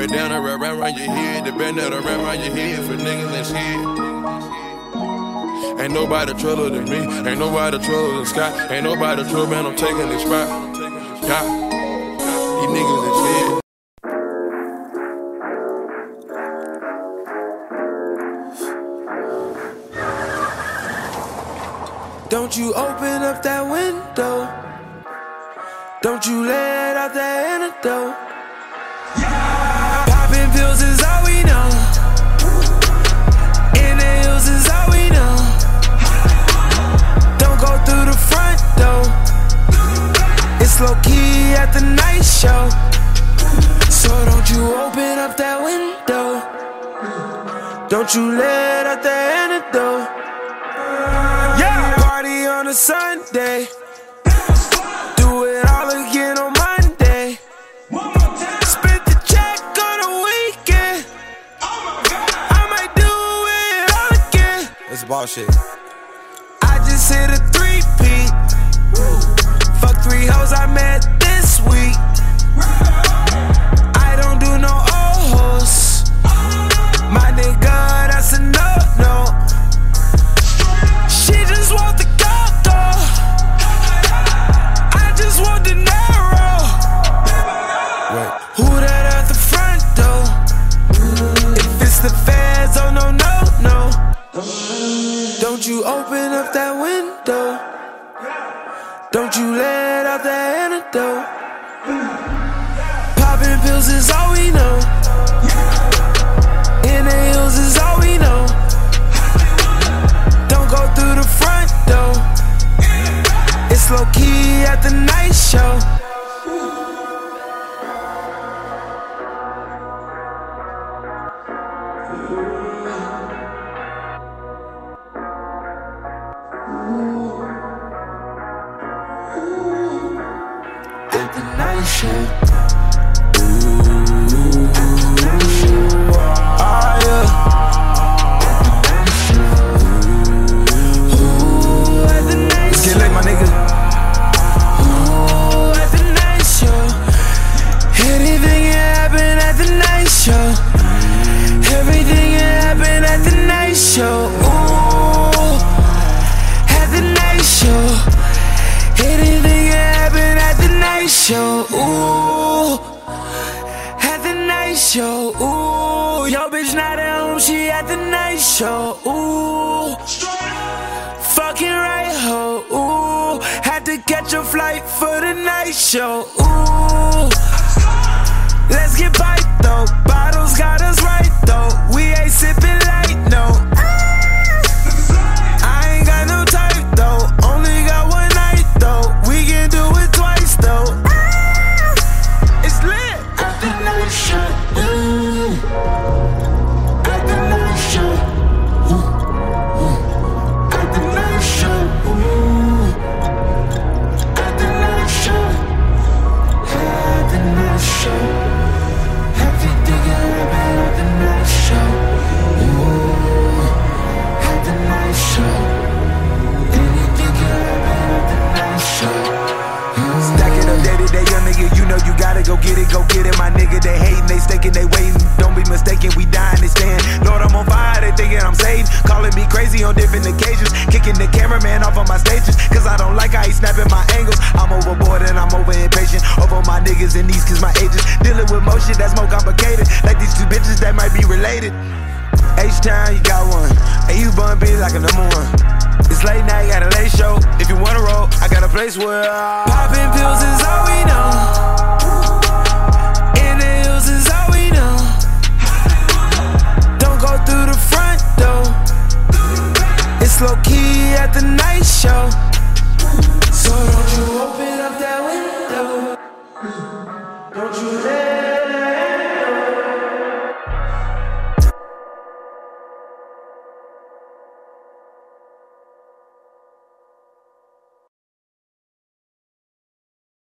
bandana wrap around your head, the bandana wrap around your head for niggas and shit. Ain't nobody truller than me, ain't nobody truller than Scott, ain't nobody truller, man, I'm taking this spot. Yeah, these niggas and shit. Don't you open up that window. Don't you let out that antidote. Popping pills is all we know. In the hills is all we know. Don't go through the front door. It's low key at the night show. So don't you open up that window. Don't you let out that antidote. Party on a Sunday. Do it all again on Monday. Spent the check on a weekend. I might do it all again. It's bullshit. I just hit a 3-peat. Fuck 3 hoes I met this week. I don't do no old hoes. My nigga, that's a no-no. She just want the coco. I just want the narrow. Wait. Who that at the front door? If it's the feds, oh no, no, no. Don't you open up that window. Don't you let out that antidote. Popping pills is all we know. In the hills is all we know. Don't go through the front door. It's low key at the night show. At the night show. Get lit, my nigga. Ooh, at the night show. Anything can happen at the night show. Everything can happen at the night show. Ooh, at the night show. Anything can happen at the night show. Ooh, at the night show. Ooh, yo bitch not at home, she at the night show. Ooh, fucking right ho. Ooh, had to catch a flight for the night show. Ooh, let's get bite though. Bottles got us right though. We ain't sipping light, no. I ain't got no type though. Only got one night though. We can do it twice though. It's lit at the night show. Ooh, at the night show. At the night show. Ooh, at the night show. At the night show. Everything can happen at the night show. Ooh, at the night show. Anything can happen at the night show. Stack it up day to day, young nigga. You know you gotta go get it, my nigga. They hating, they staking, they waiting. Don't be mistaken, we dying, they stand. Lord, I'm on fire, they thinking I'm saved. Calling me crazy on different occasions. Kicking the cameraman off on my stages. Cause I don't like how he snapping my angles. I'm overboard and I'm over impatient. Over my niggas and these cause my ages. Dealing with more shit that's more complicated. Like these two bitches that might be related. H-Town, you got one. And you bun be like a number one. It's late night, got a late show. If you wanna roll, I got a place where